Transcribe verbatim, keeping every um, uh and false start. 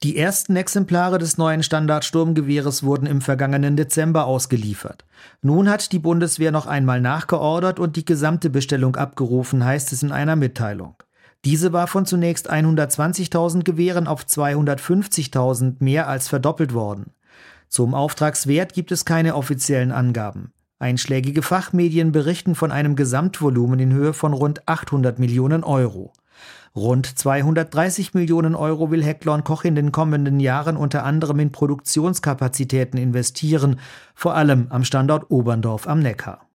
Die ersten Exemplare des neuen Standard-Sturmgewehres wurden im vergangenen Dezember ausgeliefert. Nun hat die Bundeswehr noch einmal nachgeordert und die gesamte Bestellung abgerufen, heißt es in einer Mitteilung. Diese war von zunächst hundertzwanzigtausend Gewehren auf zweihundertfünfzigtausend mehr als verdoppelt worden. Zum Auftragswert gibt es keine offiziellen Angaben. Einschlägige Fachmedien berichten von einem Gesamtvolumen in Höhe von rund achthundert Millionen Euro. Rund zweihundertdreißig Millionen Euro will Hägglorn Koch in den kommenden Jahren unter anderem in Produktionskapazitäten investieren, vor allem am Standort Oberndorf am Neckar.